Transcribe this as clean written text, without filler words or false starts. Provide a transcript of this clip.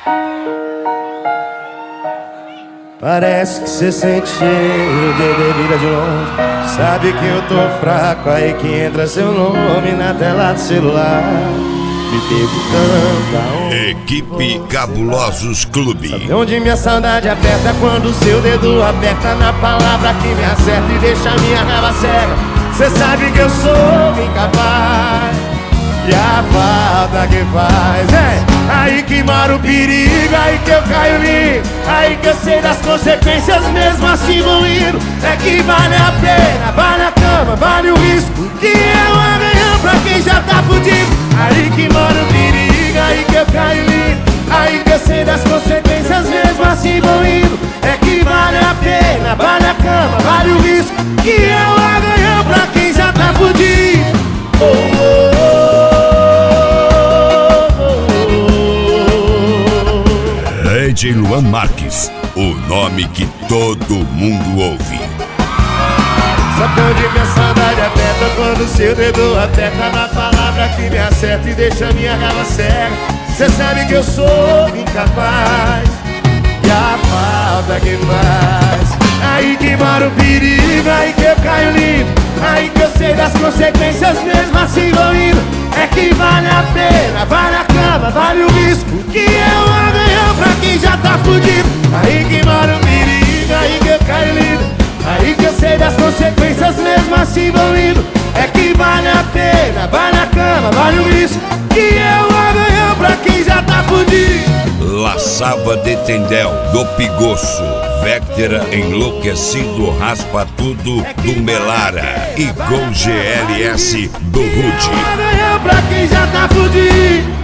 Parece que cê sente cheiro de bebida de longe. Sabe que eu tô fraco, aí que entra seu nome na tela do celular, me perguntando aonde. Equipe Cabulosos Clube. Sabe onde minha saudade aperta quando seu dedo aperta na palavra que me acerta e deixa minha raiva cega. Cê sabe que eu sou incapaz e a falta que faz aí que mora o perigo, aí que eu caio lindo, aí que eu sei das consequências mesmo assim vou indo. É que vale a pena, vale a cama, vale o risco, que é o amanhã pra quem já tá fudido. Aí que mora o perigo, aí que eu caio lindo, aí que eu sei das consequências mesmo assim vou indo. É que vale a pena, vale a cama, vale o risco, que é o amanhã pra quem já tá fudido. DJ Luan Marques, o nome que todo mundo ouve. Sabe onde minha saudade aperta quando seu dedo aperta na palavra que me acerta e deixa minha raiva cega. Cê sabe que eu sou incapaz e a falta que faz. Aí que mora o perigo, aí que eu caio lindo, aí que eu sei das consequências mesmo assim vou indo. É que vale a pena, vale a cama, vale o risco, que é o amanhã pra quem já tá fudido. Aí que mora o perigo, aí que eu caio lindo, aí que eu sei das consequências mesmo assim vou indo. É que vale a pena, vale a cama, vale o risco, que é o amanhã pra quem já tá fudido. Laçava de Tendel, do Pigoço, Vectera, Enlouquecido, Raspa Tudo, do Melara e Gol GLS do Rude. Amanhã pra quem já tá fudido.